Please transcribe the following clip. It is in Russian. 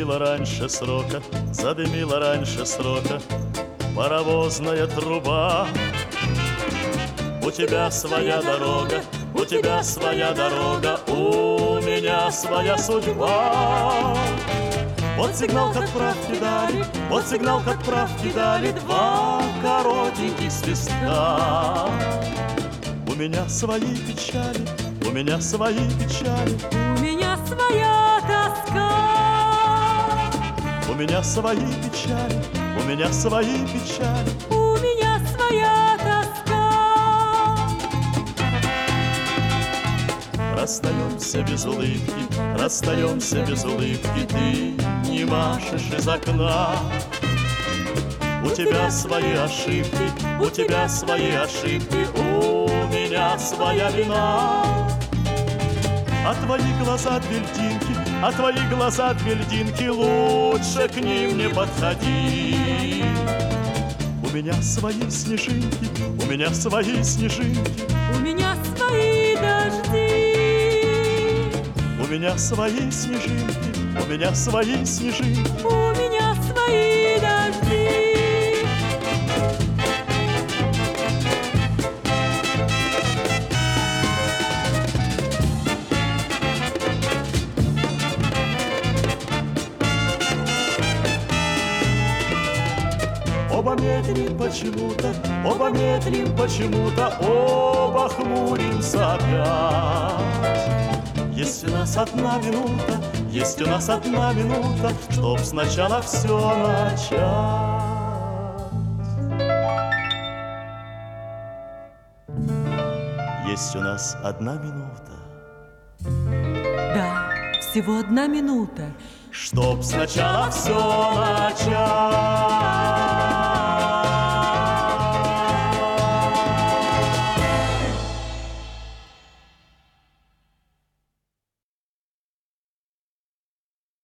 Задымила раньше срока, задымила раньше срока паровозная труба. У тебя своя дорога, у тебя своя дорога, у меня своя судьба. Вот сигнал, как правки дали, вот сигнал, как правки дали два коротеньких свистка. У меня свои печали, у меня свои печали, у меня своя тоска. У меня свои печали, у меня свои печали, у меня своя тоска. Расстаемся без улыбки, расстаемся без улыбки, ты не машешь из окна. У тебя свои ошибки, у тебя свои ошибки, у меня своя вина. А твои глаза две льдинки, а твои глаза две льдинки, лучше к ним не подходи. У меня свои снежинки, у меня свои снежинки, у меня свои дожди. У меня свои снежинки, у меня свои снежинки, у меня свои дожди. Оба медлим почему-то, оба медлим почему-то, оба хмуримся опять. Есть у нас одна минута, есть у нас одна минута, чтоб сначала все начать. Есть у нас одна минута. Да, всего одна минута, чтоб сначала все начать.